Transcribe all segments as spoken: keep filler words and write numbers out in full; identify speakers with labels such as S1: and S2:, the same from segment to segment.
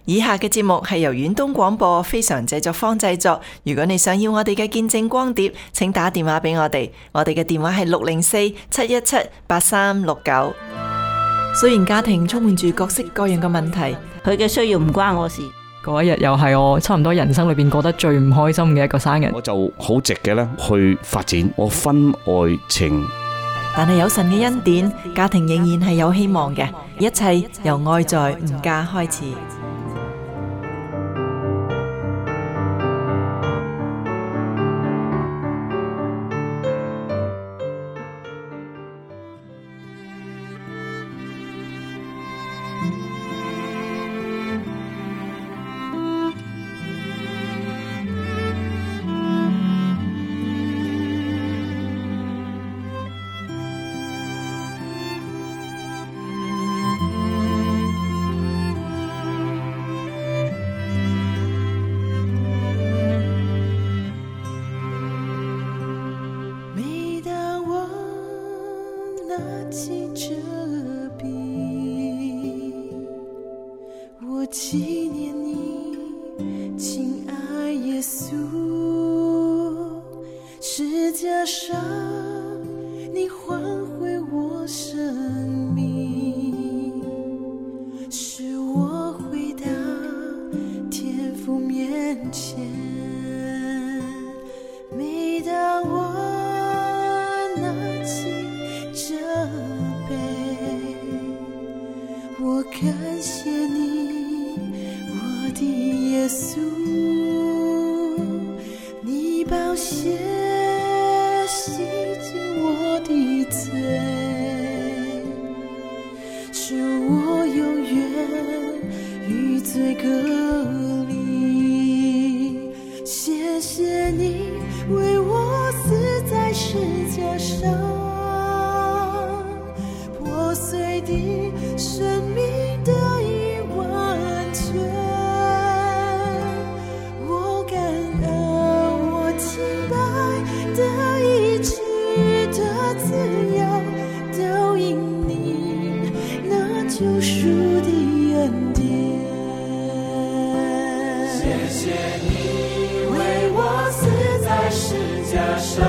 S1: 以下嘅節目係由遠東廣播非常製作坊製作。如果你想要我哋嘅見證光碟，請打電話俾我哋。我哋嘅電話係六零四七一七八三六九。雖然家庭充滿住各式各樣嘅問題，
S2: 佢嘅需要唔關我事。
S3: 嗰一日又係我差唔多人生裏邊過得最唔開心嘅一個生日，
S4: 我就好直嘅咧去發展我婚外情。
S1: 但係有神嘅恩典，家庭仍然係有希望嘅。一切由愛在吾家開始。
S5: 纪念你，亲爱耶稣，十架上你换回我生命，使我回到天父面前。每当我拿起这杯，我感谢你，耶稣，你宝血洗净我的罪，使我永远与罪隔离。谢谢你为我死在十架上，破碎的生命得以完全。救赎的恩典，谢谢你为我死在十架上，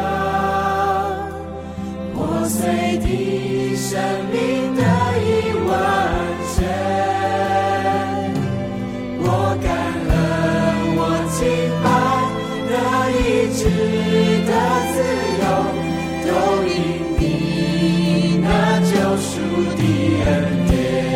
S5: 破碎的生命得以完全。我感恩，我敬拜，得医治的自由，都因你那救赎的恩典。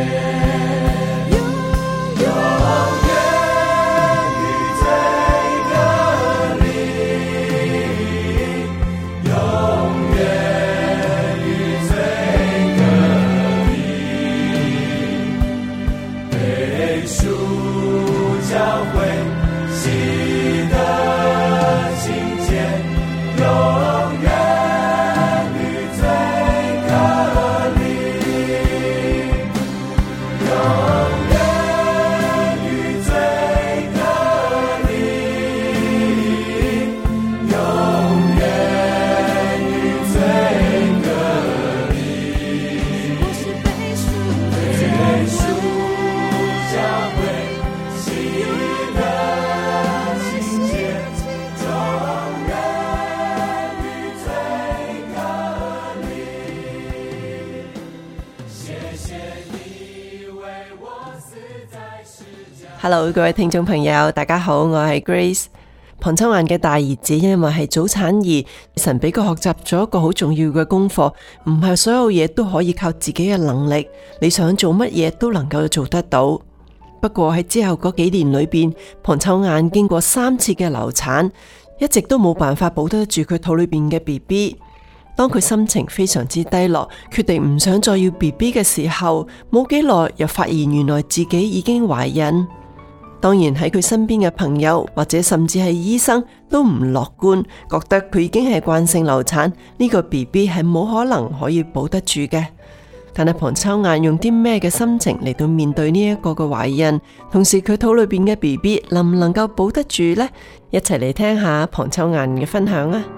S1: Hello， 各位聽眾朋友，大家好，我係 Grace。龐秋雁嘅大兒子因為係早產兒，神俾佢學習咗一個好重要嘅功課，唔係所有嘢都可以靠自己嘅能力，你想做乜嘢都能夠做得到。不過喺之後嗰幾年裏邊，龐秋雁經過三次嘅流產，一直都冇辦法保得住佢肚裏邊嘅 B B。當佢心情非常之低落，決定唔想再要 B B 嘅時候，冇幾耐又發現原來自己已經懷孕。當然喺佢身邊嘅朋友或者甚至係醫生都唔樂觀，覺得佢已經係慣性流產，呢個 B B 係冇可能可以保得住嘅。但係龐秋雁用啲咩嘅心情嚟到面對呢一個嘅懷孕，同時佢肚裏邊嘅 B B 能唔能夠保得住呢？一齊嚟聽下龐秋雁嘅分享啊！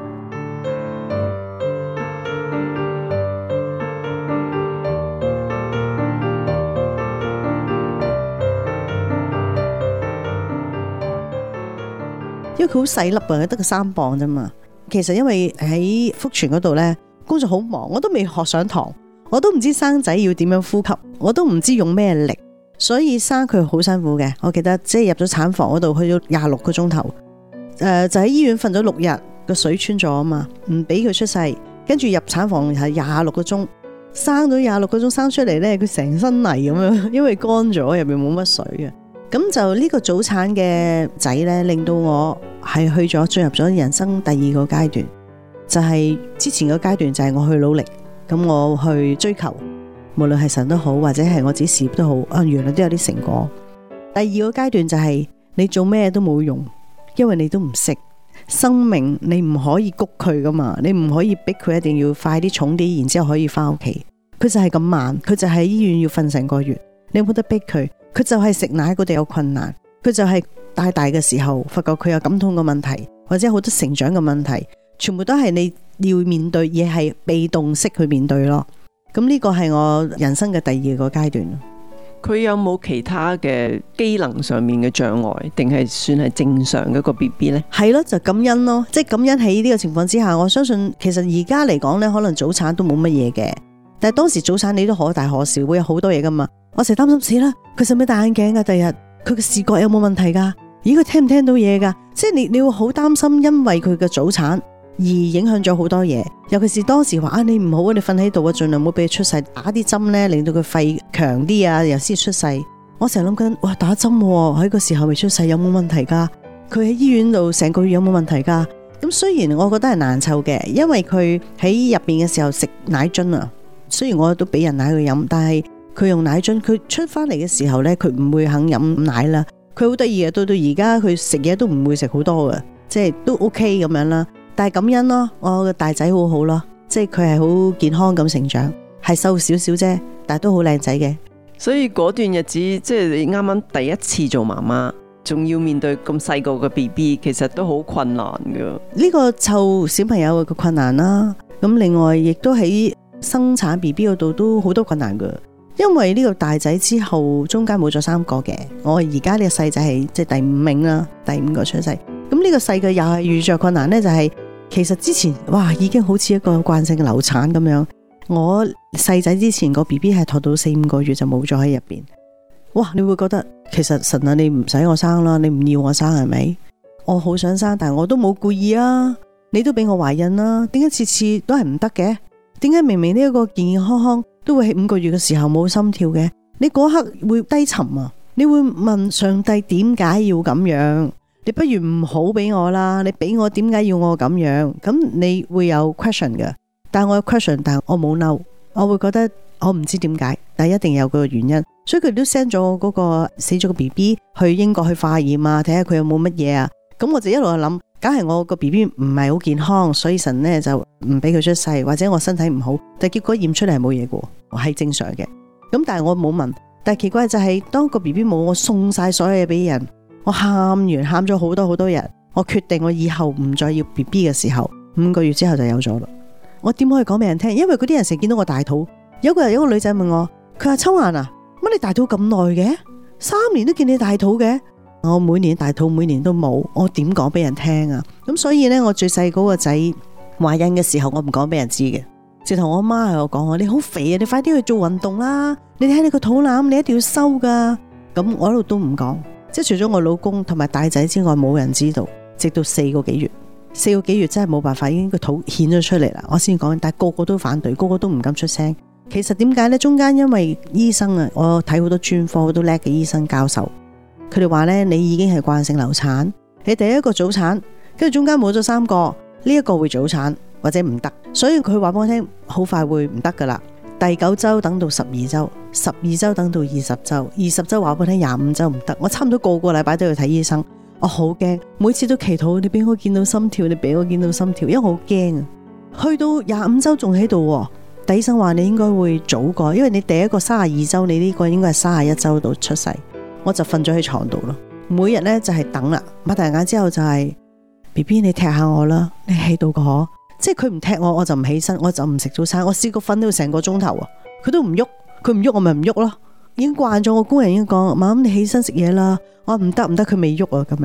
S6: 因為佢好細粒啊，得個三磅啫嘛。其實因為喺福泉嗰度呢，工作好忙，我都未學上堂，我都唔知生仔要點樣呼吸，我都唔知用咩力，所以生佢好辛苦嘅。我記得即係入咗產房嗰度去咗廿六個鐘頭，誒就喺醫院瞓咗六日，個水穿咗啊嘛，唔俾佢出世，跟住入產房係廿六個鐘，生咗廿六個鐘生出嚟呢，佢成身泥咁樣，因為乾咗入面冇乜水啊。咁就呢個早產嘅仔呢，令到我係去咗進入咗人生第二個階段，就係之前個階段就係我去努力，咁我去追求，無論係神都好，或者係我自己事業都好，啊原來都有啲成果。第二個階段就係你做咩都冇用，因為你都唔識生命，你唔可以谷佢噶嘛，你唔可以逼佢一定要快啲重啲，然之後可以翻屋企，佢就係咁慢，佢就喺醫院要瞓成個月，你冇得逼佢。佢就係食奶嗰度有困難，佢就係大大嘅時候發覺佢有感痛嘅問題，或者好多成長嘅問題，全部都係你要面對，而係被動式去面對咯。咁呢個係我人生嘅第二個階段。
S1: 佢有冇其他嘅機能上面嘅障礙，定係算係正常嘅一個 B B 呢？
S6: 係咯，就感恩咯，即係感恩喺呢個情況之下，我相信其實而家嚟講呢，可能早產都冇乜嘢嘅，但係當時早產你都可大可小，會有好多嘢噶嘛。我成日擔心死啦，佢使唔使戴眼鏡噶？第日佢嘅視覺有冇問題噶？咦，佢聽唔聽到嘢噶？即係你你會好擔心，因為佢嘅早產而影響咗好多嘢。尤其是當時話啊，你唔好你瞓喺度啊，盡量唔好俾佢出世，打啲針咧，令到佢肺強啲啊，又先出世。我成日諗緊，哇，打針喺個時候未出世有冇問題噶？佢喺醫院度成個月有冇問題噶？咁雖然我覺得係難湊嘅，因為佢喺入邊嘅時候食奶樽啊，雖然我都俾人奶佢飲，但係。佢用奶樽，佢出翻嚟嘅時候呢，佢唔會肯飲奶啦。佢好得意嘅，到到而家佢食嘢都唔會食好多嘅，即係都 OK 咁樣啦。但係感恩咯，我個大仔好好咯，即係佢係好健康咁成長，係瘦少少啫，但係都好靚仔嘅。
S1: 所以嗰段日子，即係你啱啱第一次做媽媽，仲要面對咁細個嘅 B B， 其實都好困難噶。
S6: 呢個湊小朋友嘅困難啦，咁另外亦都喺生產 B B 嗰度都好多困難噶。因為呢個大仔之後中間冇咗三個嘅，我而家呢個細仔係即係第五名啦，第五個出世。咁呢個細嘅又係遇着困難呢，就係、是、其實之前哇已經好似一個慣性流產咁樣。我細仔之前個 B B 係托到四五個月就冇咗喺入邊。哇，你會覺得其實神啊，你唔使我生啦，你唔要我生係咪？我好想生，但係我都冇故意啊，你都俾我懷孕啦，點解次次都係唔得嘅？點解明明呢一個健健康康都會喺五個月嘅時候冇心跳嘅？你嗰刻會低沉啊！你會問上帝點解要咁樣？你不如唔好俾我啦！你俾我點解要我咁樣？咁你會有 question 嘅，但係我有 question，但係我冇嬲，我會覺得我唔知點解，但係一定有個原因。所以佢都 send 咗我嗰個死咗個 B B 去英國去化驗啊，睇下佢有冇乜嘢啊。咁我就一路去諗。梗係我個 B B 唔係好健康，所以神呢就唔俾佢出世，或者我身體唔好，但結果驗出嚟係冇嘢嘅，係正常嘅。咁但係我冇問，但係奇怪就係當個 B B 冇，我送晒所有嘢俾人，我喊完喊咗好多好多日，我決定我以後唔再要 B B 嘅時候，五個月之後就有咗啦。我點可以講俾人聽？因為嗰啲人成日見到我大肚，有個人有個女仔問我，佢話秋嫻啊，乜你大肚咁耐嘅？三年都見你大肚嘅？我每年大肚，每年都冇，我點講俾人聽啊？咁所以呢，我最細嗰個仔懷孕嘅時候，我唔講俾人知嘅，直同我媽喺度講我，你好肥啊，你快啲去做運動啦！你睇你個肚腩，你一定要收噶。咁我一路都唔講，即係除咗我老公同埋大仔之外，冇人知道。直到四個幾月，四個幾月真係冇辦法，已經個肚顯咗出嚟啦，我先講。但係個個都反對，個個都唔敢出聲。其實點解呢？中間因為醫生啊，我睇好多專科好多叻嘅醫生教授。佢哋話咧，你已經係慣性流產，你第一個早產，跟住中間冇咗三個，呢、這、一個會早產或者唔得，所以佢話俾我聽，好快會唔得噶啦。第九周等到十二周，十二周等到二十周，二十周話俾我聽廿五周唔得，我差唔多個個禮拜都要睇醫生，我好驚，每次都祈禱，你俾我見到心跳，你俾我見到心跳，因為我好驚啊。去到廿五周仲喺度，第醫生話你應該會早過，因為你第一個三十二周，你呢個應該係三十一周度出世。我就瞓咗喺床度咯，每日呢就係等啦，擘大眼之後就係 B B 你踢下我啦，你喺度個可，即係佢唔踢我，我就唔起身，我就唔食早餐。我試過瞓到成個鐘頭啊，佢都唔喐，佢唔喐我咪唔喐咯，已經慣咗。我工人已經講，媽媽你起身食嘢啦，我話唔得唔得，佢未喐啊咁樣。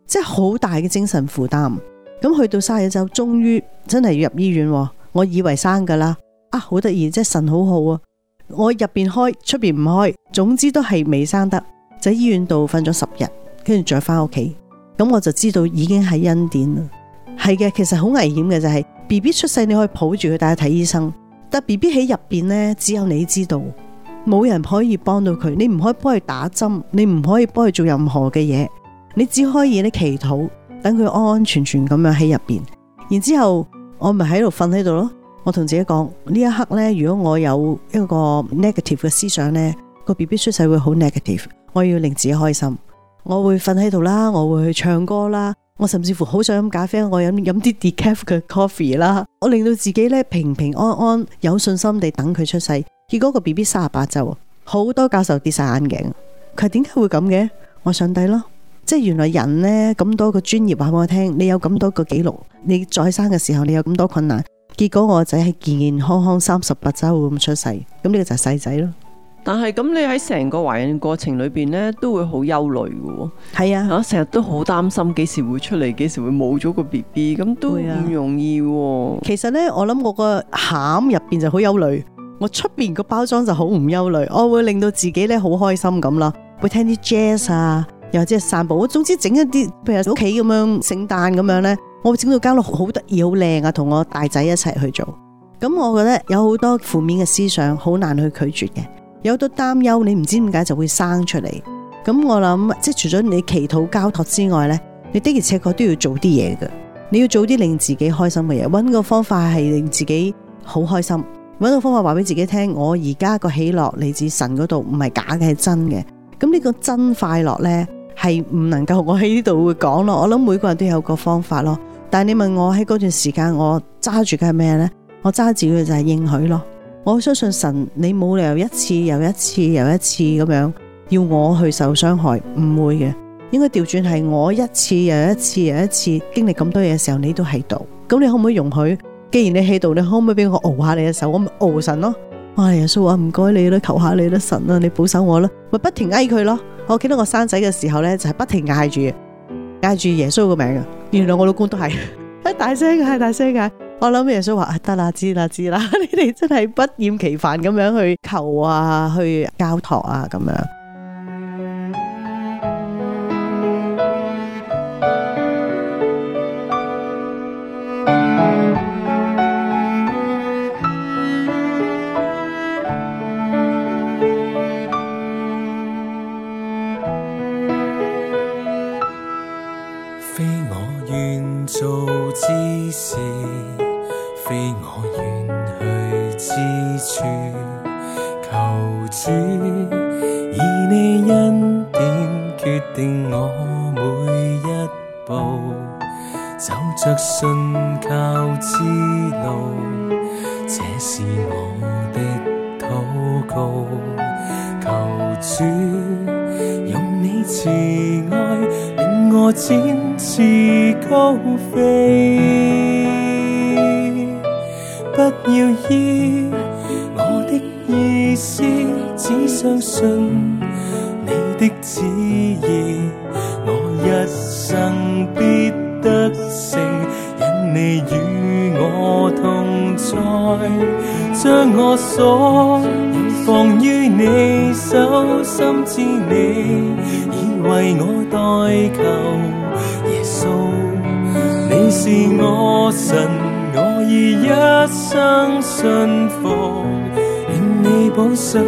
S6: 即係好大嘅精神負擔。咁去到沙野州，終於真係要入醫院喎。我以為生噶啦，啊好得意，即係神好好啊！我入邊開，出邊唔開，總之都係未生得，就喺醫院度瞓咗十日，跟住再翻屋企。咁我就知道已經係恩典啦。係嘅，其實好危險嘅就係 B B 出世你可以抱住佢帶佢睇醫生，但 B B 喺入邊呢，只有你知道，冇人可以幫到佢，你唔可以幫佢打針，你唔可以幫佢做任何嘅嘢，你只可以你祈禱，等佢安安全全咁樣喺入邊。然之後我咪喺度瞓喺度咯。我同自己講，呢一刻呢，如果我有一個 negative 嘅思想呢，個 B B 出世會好 negative， 我要令自己開心，我會瞓喺度啦，我會去唱歌啦，我甚至乎好想飲咖啡，我飲飲啲 decaf 嘅 coffee 啦，我令到自己呢平平安安有信心地等佢出世。結果個 B B 三十八週，好多教授跌晒眼鏡，佢係點解會咁嘅？我上帝咯，即係原來人呢，咁多個專業話俾我聽，你有咁多個記錄，你再生嘅時候你有咁多困難，結果我仔係健健康康三十八週咁出世，咁呢個就係細仔咯。
S1: 但係咁你喺成個懷孕過程裏邊呢，都會好憂慮嘅。
S6: 係啊，
S1: 啊成日都好擔心幾時會出嚟，幾時會冇咗個 B B， 咁都唔容易。
S6: 其實呢，我諗我個餡入邊就好憂慮，我出邊個包裝就好唔憂慮，我會令到自己咧好開心咁啦，會聽啲 jazz 啊，又或者係散步，我總之整一啲，譬如屋企咁樣聖誕咁樣呢，我會整到間屋好得意好靚啊，同我大仔一齊去做。咁我覺得有好多負面嘅思想好難去拒絕嘅，有好多擔憂，你唔知點解就會生出嚟。咁我諗即係除咗你祈禱交託之外呢，你的而且確都要做啲嘢嘅，你要做啲令自己開心嘅嘢，搵個方法係令自己好開心。搵到方法話俾自己聽，我而家個喜樂嚟自神嗰度，唔係假嘅，係真嘅。咁呢個真快樂呢，係唔能夠我喺呢度會講咯。我諗每個人都有個方法咯。但係你問我喺嗰段時間我揸住嘅係咩呢？我揸住嘅就係應許咯。我相信神，你冇理由一次又一次又一次咁樣要我去受傷害，唔會嘅。應該調轉係我一次又一次又一次經歷咁多嘢嘅時候，你都喺度。咁你可唔可以容許？既然你喺度，你可唔可以俾我熬下你嘅手？我咪熬神咯。哇！耶穌話唔該你啦，求下你啦，神啊，你保守我啦，咪不停嗌佢咯。我記得我生仔嘅時候呢，就係不停嗌住嗌住耶穌個名啊。原來我老公都係一大聲嗌大聲嗌。我諗耶穌話得啦，知啦知啦，你哋真係不厭其煩咁樣去求啊，去交託啊咁樣。
S5: 非我願做之事，非我願去之處，求主以你恩典決定我每一步，走着信靠之路，這是我的禱告。求主用你慈愛令我展翅高飛，不要依我的意思，只相信你的旨意，我一生必得勝，因你與我同在，將我所放於你手，深知你已為我代求。耶穌，你是我神，我已一生信服，願你保守。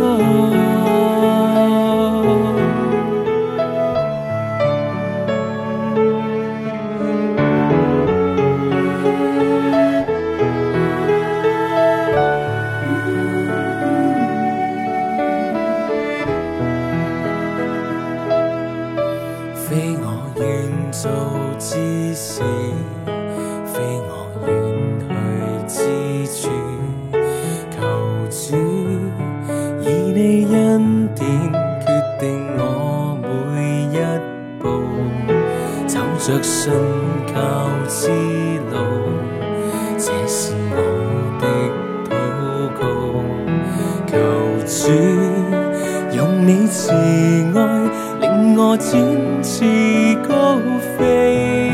S5: 非我願做之事，非我願去之處，求主以你恩典決定我每一步，走着信靠之路，這是我的禱告。求主用你慈愛令我展翅高飛。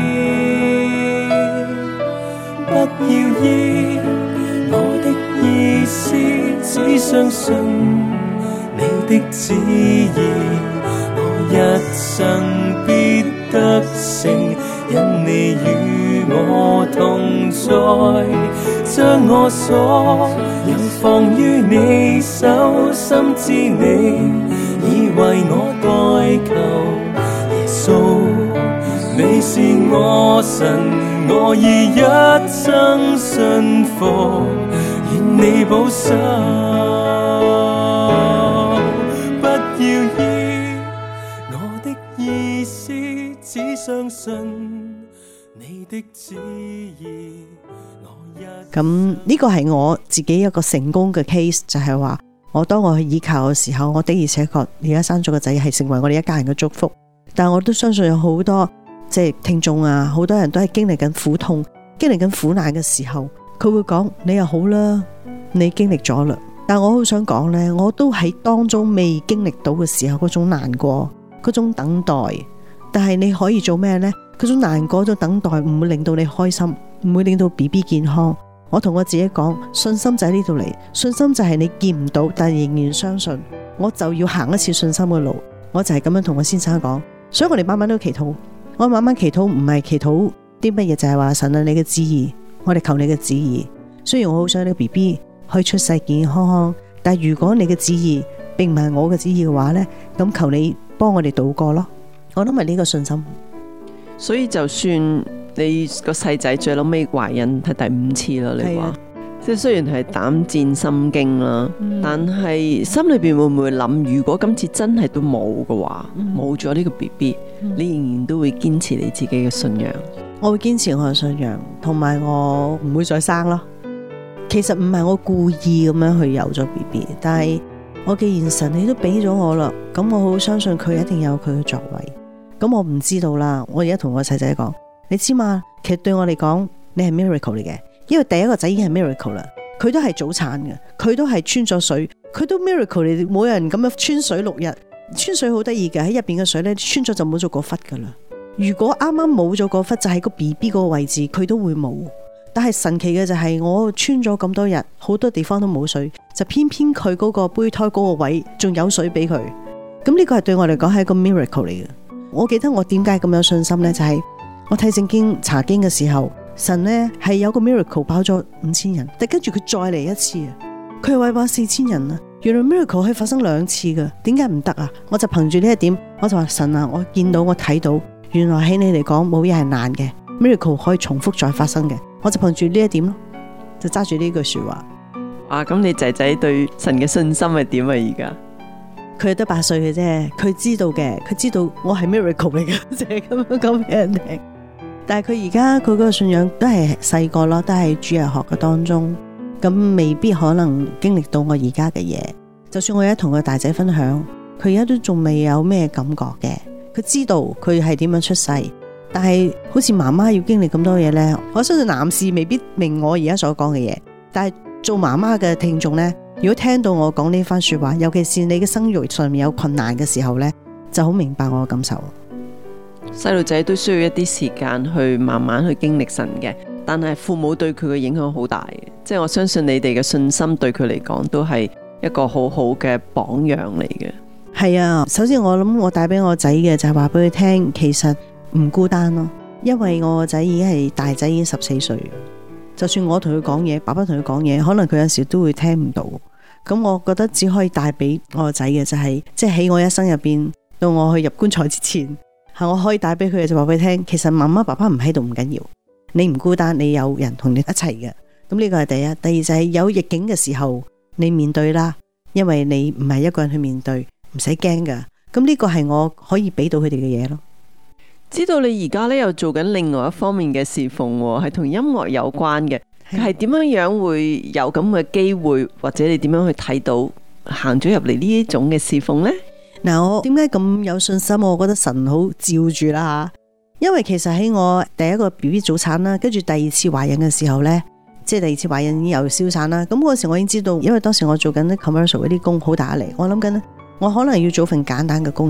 S5: 不要依我的意思，只相信你的旨意，我一生必得勝，因你與我同在，將我所有放於你手，深知你已為我代求。耶穌，你是我神，我已一生信服，願你保守。不要依我的意思，只相信你的旨意。
S6: 咁呢個係我自己一個成功嘅 case， 就係話我當我去依靠嘅時候，我的而且確而家生咗個仔係成為我哋一家人嘅祝福。但我都相信有好多即係聽眾啊，好多人都係經歷緊苦痛、經歷緊苦難嘅時候，佢會講你又好啦，你經歷咗啦。但我好想講呢，我都喺當中未經歷到嘅時候，嗰種難過、嗰種等待。但係你可以做咩呢？嗰種難過、嗰種等待唔會令到你開心，唔會令到 B B 健康。我同我自己講，信心就喺呢度嚟，信心就係你見唔到，但仍然相信。我就要行一次信心嘅路，我就係咁樣同我先生講。所以我哋晚晚都祈禱，我晚晚祈禱唔係祈禱啲乜嘢，就係話神啊，你嘅旨意，我哋求你嘅旨意。雖然我好想你個 B B 可以出世健健康康，但係如果你嘅旨意並唔係我嘅旨意嘅話呢，咁求你幫我哋渡過咯。我諗係呢個信心。
S1: 所以就算你個細仔最後尾懷孕係第五次啦，你話即係雖然係膽戰心驚啦，嗯、但係心裏邊會唔會諗，如果今次真係都冇嘅話，冇咗呢個 B B，嗯、你仍然都會堅持你自己嘅信仰？
S6: 我會堅持我嘅信仰，同埋我唔會再生咯。其實唔係我故意咁樣去有咗 B B， 但係我既然神你都俾咗我啦，咁我好相信佢一定有佢嘅作為。咁我唔知道啦，我而家同我細仔講，你知嘛？其實對我嚟講，你係 miracle 嚟嘅，因為第一個仔已經係 miracle 啦，佢都係早產嘅，佢都係穿咗水，佢都 miracle 嚟，冇人咁樣穿水六日，穿水好得意嘅，喺入邊嘅水咧穿咗就冇咗嗰忽噶啦。如果啱啱冇咗嗰忽，就喺個 B B 嗰個位置，佢都會冇。但係神奇嘅就係我穿咗咁多日，好多地方都冇水，就偏偏佢嗰個胚胎嗰個位仲有水俾佢。咁呢個係對我嚟講係一個 miracle 嚟嘅。我記得我點解咁有信心呢？就係、是、我睇聖經查經嘅時候，神呢係有個 miracle 包咗五千人，但跟住佢再嚟一次啊，佢係餵飽四千人啊。原來 miracle 可以發生兩次噶，點解唔得啊？我就憑住呢一點，我就話神啊，我見到我睇到，原來喺你嚟講冇嘢係難嘅 ，miracle 可以重複再發生嘅，我就憑住呢一點咯，就揸住呢句說話。
S1: 啊，咁你仔仔對神嘅信心係點啊？而家？
S6: 佢得八歲嘅啫，佢知道嘅，佢知道我係 miracle 嚟嘅，就係咁樣講俾人聽。但係佢而家佢嗰個信仰都係細個咯，都係主日學嘅當中，咁未必可能經歷到我而家嘅嘢。就算我而家同個大仔分享，佢而家都仲未有咩感覺嘅。佢知道佢係點樣出世，但係好似媽媽要經歷咁多嘢呢，我相信男士未必明我而家所講嘅嘢，但係做媽媽嘅聽眾呢，如果聽到我講呢番說話，尤其是你嘅生育上面有困難嘅時候呢，就好明白我嘅感受。
S1: 細路仔都需要一啲時間去慢慢去經歷神嘅，但係父母對佢嘅影響好大嘅，即係我相信你哋嘅信心對佢嚟講都係一個好好嘅榜樣嚟嘅。
S6: 係啊，首先我諗我帶俾我仔嘅就係話俾佢聽，其實唔孤單咯，因為我個仔已經係大仔，已經十四歲。就算我同佢講嘢，爸爸同佢講嘢，可能佢有時都會聽唔到。咁我覺得只可以帶俾我個仔嘅就係、是，即係喺我一生入邊，到我去入棺材之前，係我可以帶俾佢嘅就話俾佢聽，其實媽媽爸爸唔喺度唔緊要，你唔孤單，你有人同你一齊嘅。咁呢個係第一，第二就係有逆境嘅時候，你面對啦，因為你唔係一個人去面對，唔使驚噶。咁呢個係我可以俾到佢哋嘅嘢咯。
S1: 知道你而家咧又做緊另外一方面嘅侍奉，係同音樂有關嘅，係點樣樣會有咁嘅機會，或者你點樣去睇到行咗入嚟呢一種嘅侍奉呢？
S6: 嗱，我點解咁有信心？我覺得神好照住啦吓，因為其實喺我第一個 B B 早產啦，跟住第二次懷孕嘅時候呢，即係第二次懷孕已經又消產啦。咁嗰時我已經知道，因為當時我做緊啲 commercial 嗰啲工好大壓力，我諗緊我可能要做份簡單嘅工作，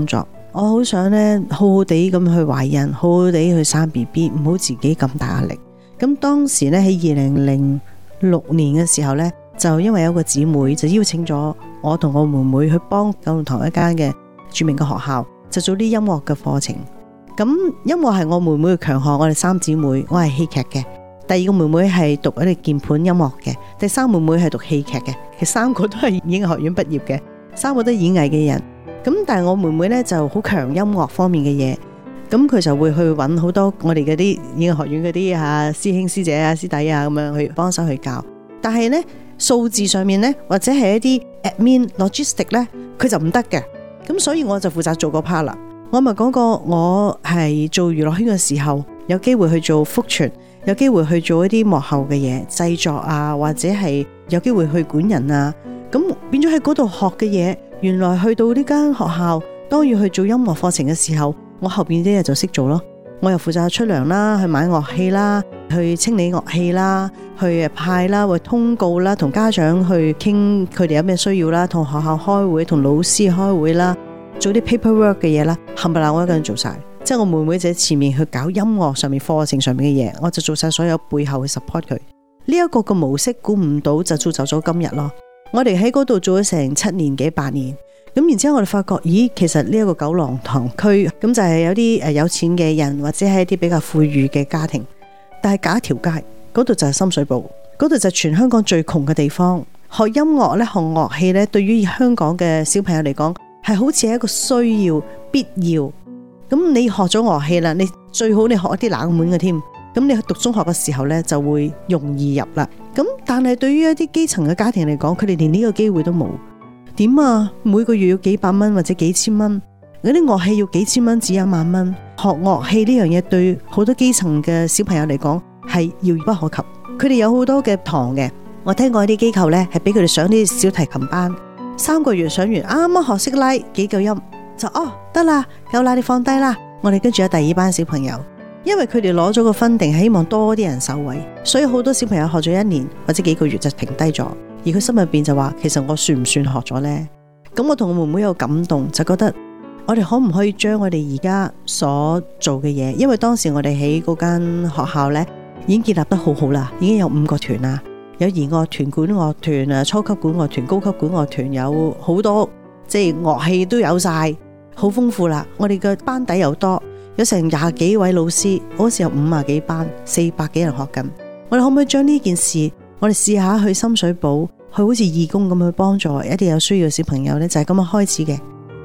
S6: 我好想咧好好地咁去懷孕，好好地去生 B B， 唔好自己咁大壓力。咁當時咧喺二零零六年嘅時候咧，就因為有個姊妹就邀請咗我同我妹妹去幫九龍塘一間嘅著名嘅學校，就做啲音樂嘅課程。咁音樂係我妹妹嘅強項，我哋三姊妹，我係戲劇嘅，第二個妹妹係讀一啲鍵盤音樂嘅，第三妹妹係讀戲劇嘅，其實三個都係演藝學院畢業嘅，三個都係演藝嘅人。咁但係我妹妹呢就好強音樂方面嘅嘢，咁佢就會去揾好多我哋嗰啲演藝學院嗰啲啊師兄師姐啊師弟啊咁樣去幫手去教。但係呢數字上面呢，或者係一啲 admin logistic 呢，佢就唔得嘅。咁所以我就負責做個 part 啦。我咪講過我係做娛樂圈嘅時候，有機會去做福傳，有機會去做一啲幕後嘅嘢製作啊，或者係有機會去管人啊。咁變咗喺嗰度學嘅嘢，原來去到呢間學校，當要去做音樂課程嘅時候，我後邊啲嘢就識做咯。我又負責出糧啦，去買樂器啦，去清理樂器啦，去派啦，去通告啦，同家長去傾佢哋有咩需要啦，同學校開會，同老師開會啦，做啲 paperwork 嘅嘢啦，冚唪唥我一個人做晒。即係我妹妹就喺前面去搞音樂上面課程上面嘅嘢，我就做晒所有背後去 support 佢。呢一個嘅模式估唔到就造就咗今日咯。我哋喺嗰度做咗成七年幾八年，咁然之後我哋發覺，咦，其實呢一個九龍塘區咁就係有啲誒有錢嘅人，或者係一啲比較富裕嘅家庭，但係隔一條街嗰度就係深水埗，嗰度就係全香港最窮嘅地方。學音樂咧，學樂器咧，對於香港嘅小朋友嚟講係好似係一個需要必要。咁你學咗樂器啦，你最好你學一啲冷門嘅添。咁你讀中學嘅時候咧就會容易入啦。咁但係對於一啲基層嘅家庭嚟講，佢哋連呢個機會都冇。點啊？每個月要幾百蚊或者幾千蚊，嗰啲樂器要幾千蚊至一萬蚊。學樂器呢樣嘢對好多基層嘅小朋友嚟講係遙不可及。佢哋有好多嘅堂嘅，我聽過一啲機構呢係俾佢哋上啲小提琴班，三個月上完，啱啱學識拉幾個音就哦得啦，夠啦，你放低啦。我哋跟住有第二班小朋友，因為佢哋攞咗個分定，係希望多啲人受惠，所以好多小朋友學咗一年或者幾個月就停低咗。而佢心入邊就話，其實我算唔算學咗呢？咁我同我妹妹有感動，就覺得我哋可唔可以將我哋而家所做嘅嘢，因為當時我哋喺嗰間學校呢已經建立得好好啦，已經有五個團啦，有兒樂團、管樂團啊、初級管樂團、高級管樂團，有好多即係樂器都有晒，好豐富啦。我哋嘅班底又多，有成廿幾位老師，嗰時有五十幾班，四百幾人學緊。我哋可唔可以將呢件事，我哋試下去深水埗，去好似義工咁去幫助一啲有需要嘅小朋友呢？就係咁樣開始嘅。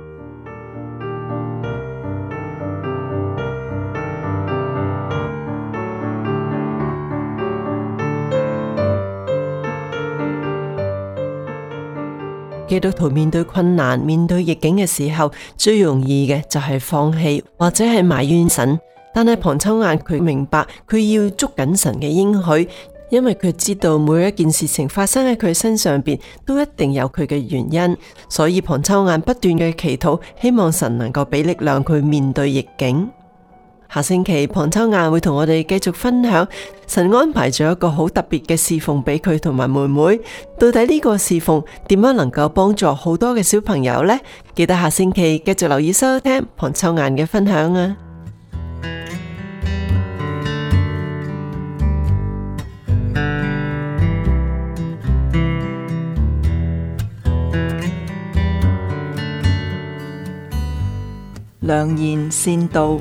S1: 基督徒面對困難、面對逆境嘅時候，最容易嘅就係放棄或者係埋怨神。但係龐秋雁佢明白，佢要捉緊神嘅應許，因為佢知道每一件事情發生喺佢身上邊，都一定有佢嘅原因。所以龐秋雁不斷嘅祈禱，希望神能夠俾力量佢面對逆境。下星期龐秋雁會同我哋繼續分享神安排咗一個好特別嘅侍奉俾佢同埋妹妹，到底呢個侍奉點樣能夠幫助好多嘅小朋友呢？記得下星期繼續留意收聽龐秋雁嘅分享啊！良言善道。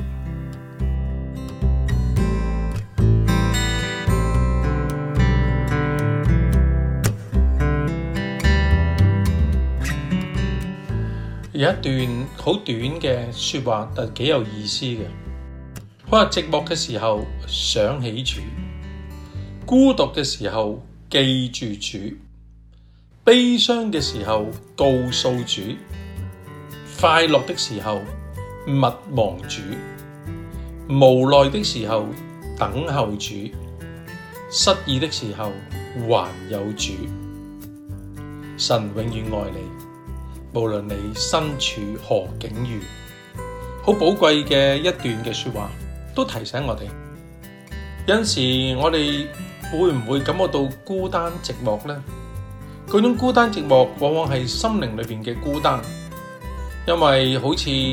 S7: 有一段好短嘅說話，但幾有意思嘅。佢話寂寞嘅時候想起主，孤獨嘅時候記住主，悲傷嘅時候告訴主，快樂的時候勿忘主，無奈的時候等候主，失意的時候還有主。神永遠愛你，無論你身處何境遇。好寶貴嘅一段嘅說話，都提醒我哋，有陣時我哋會唔會感覺到孤單寂寞呢？嗰種孤單寂寞往往係心靈裏邊嘅孤單，因為好似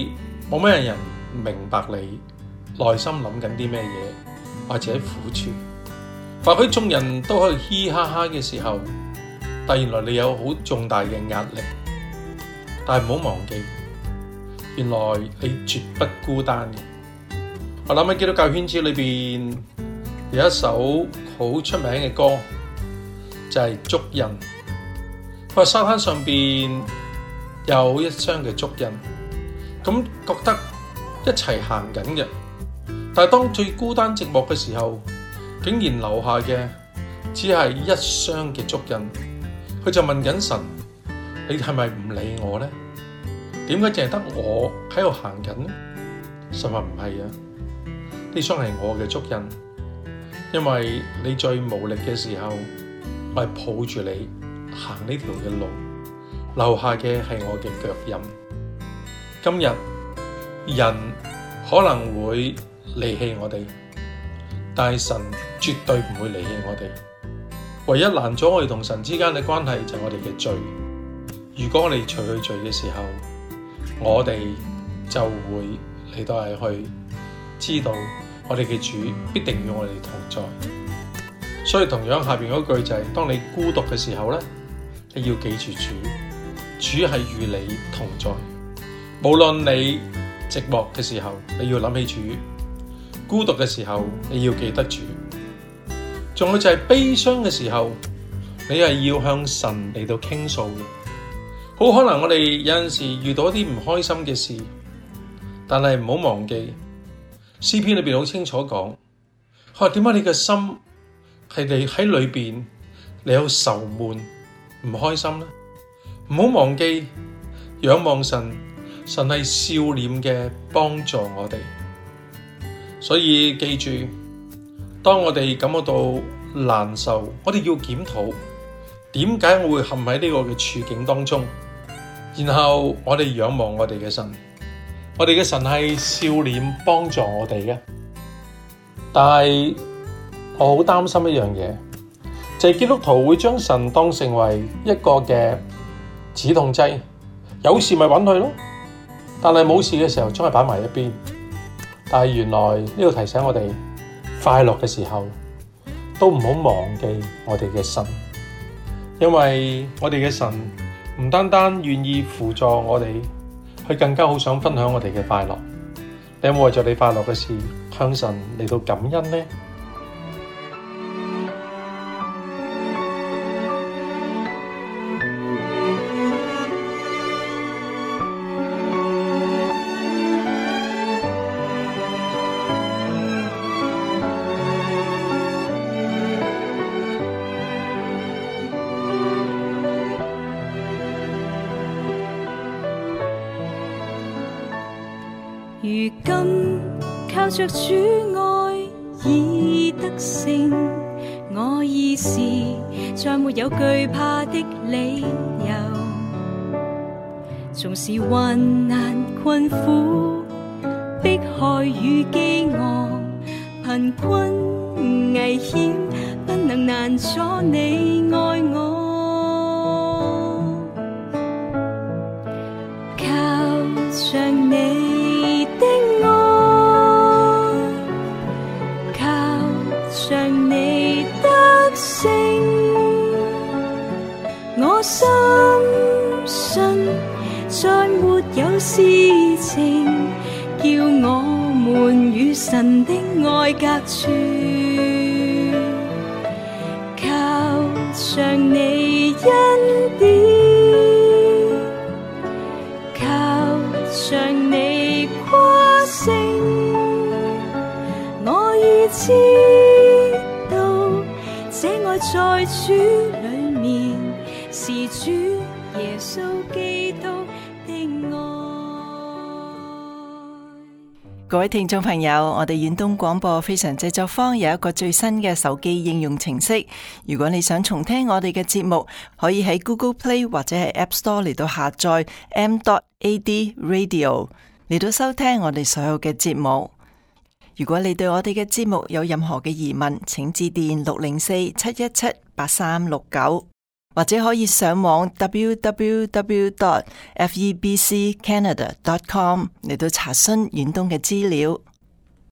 S7: 冇咩人明白你內心諗緊啲咩嘢，或者苦處。或許眾人都喺度嘻嘻哈哈嘅時候，但原來你有好重大嘅壓力。但係唔好忘記，原來你絕不孤單嘅。我諗喺基督教圈子裏邊有一首好出名嘅歌，就係足印。佢話沙灘上邊有一雙嘅足印，咁覺得一齊行緊嘅。但係當最孤單寂寞嘅時候，竟然留下嘅只係一雙嘅足印。佢就問緊神：你係咪唔理我呢？點解淨係得我喺度行緊呢？神話唔係啊，呢雙係我嘅足印，因為你最無力嘅時候，我係抱住你行呢條嘅路，留下嘅係我嘅腳印。今日人可能會離棄我哋，但係神絕對唔會離棄我哋。唯一攔咗我哋同神之間嘅關係就係我哋嘅罪。如果我哋除去罪嘅時候，我哋就會嚟到係去知道我哋嘅主必定與我哋同在。所以同樣下邊嗰句就係、是：當你孤獨嘅時候咧，你要記住主，主係與你同在。無論你寂寞嘅時候，你要諗起主；孤獨嘅時候，你要記得主。仲有就係悲傷嘅時候，你係要向神嚟到傾訴嘅。好可能我哋有陣時遇到一啲唔開心嘅事，但係唔好忘記詩篇裏邊好清楚講，佢話點解你嘅心係你喺裏邊你有愁悶唔開心呢？唔好忘記仰望神，神係笑臉嘅幫助我哋。所以記住，當我哋感覺到難受，我哋要檢討點解我會陷喺呢個嘅處境當中，然後我哋仰望我哋嘅神。我哋嘅神係笑臉幫助我哋嘅，但係我好擔心一樣嘢，就係基督徒會將神當成為一個嘅止痛劑，有事咪揾佢咯，但係冇事嘅時候將佢擺埋一邊。但係原來呢個提醒我哋，快樂嘅時候都唔好忘記我哋嘅神，因為我哋嘅神唔單單願意輔助我哋，佢更加好想分享我哋嘅快樂。你有冇為咗你快樂嘅事向神嚟到感恩呢？
S8: 如今靠着主愛已得勝，我已是再沒有懼怕的理由。縱使患難困苦、迫害與飢餓、貧困危險，不能難阻你愛我。靠着你的愛，靠着你得勝，我深信再沒有事情叫我們與神的愛隔絕。靠着你恩典，靠着你誇勝，我已知道這愛在主裡面是主耶穌基督的愛。
S1: 各位聽眾朋友，我哋遠東廣播非常製作坊有一個最新嘅手機應用程式，如果你想重聽我哋嘅節目，可以喺 Google Play 或者係 App Store 嚟到下載 m dot a d radio 嚟到收聽我哋所有嘅節目。如果你對我哋嘅節目有任何嘅疑問，請致電六零四七一七八三六九， 或者可以上網 w w w dot f e b c canada dot com 嚟到查詢遠東嘅資料。